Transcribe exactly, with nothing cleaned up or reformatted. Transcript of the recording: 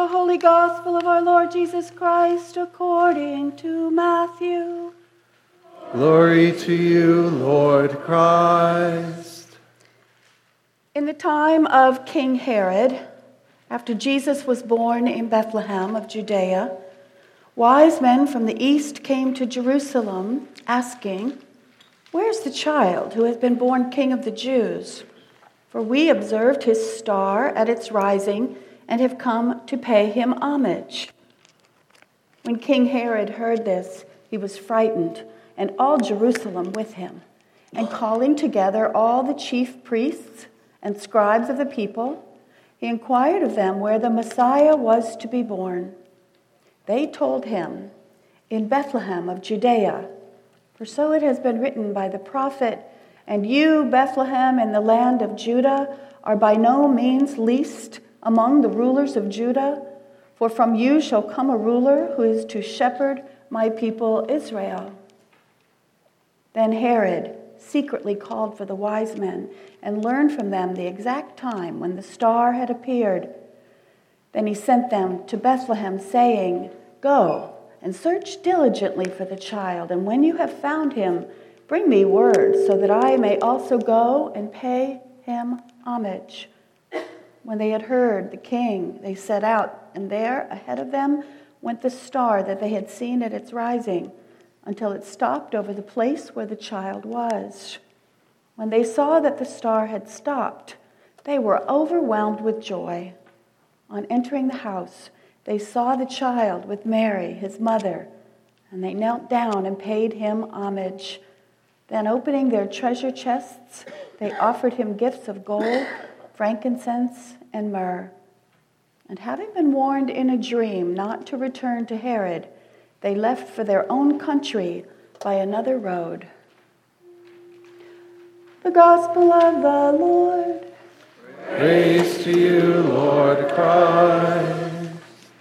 The Holy Gospel of our Lord Jesus Christ according to Matthew. Glory to you, Lord Christ. In the time of King Herod, after Jesus was born in Bethlehem of Judea, wise men from the east came to Jerusalem asking, "Where's the child who has been born King of the Jews? For we observed his star at its rising and have come to pay him homage." When King Herod heard this, he was frightened, and all Jerusalem with him. And calling together all the chief priests and scribes of the people, he inquired of them where the Messiah was to be born. They told him, "In Bethlehem of Judea, for so it has been written by the prophet, 'And you, Bethlehem, in the land of Judah, are by no means least among the rulers of Judah, for from you shall come a ruler who is to shepherd my people Israel.'" Then Herod secretly called for the wise men and learned from them the exact time when the star had appeared. Then he sent them to Bethlehem, saying, "Go and search diligently for the child, and when you have found him, bring me word so that I may also go and pay him homage." When they had heard the king, they set out, and there ahead of them went the star that they had seen at its rising, until it stopped over the place where the child was. When they saw that the star had stopped, they were overwhelmed with joy. On entering the house, they saw the child with Mary, his mother, and they knelt down and paid him homage. Then, opening their treasure chests, they offered him gifts of gold, frankincense, and myrrh. And having been warned in a dream not to return to Herod, they left for their own country by another road. The Gospel of the Lord. Praise to you, Lord Christ.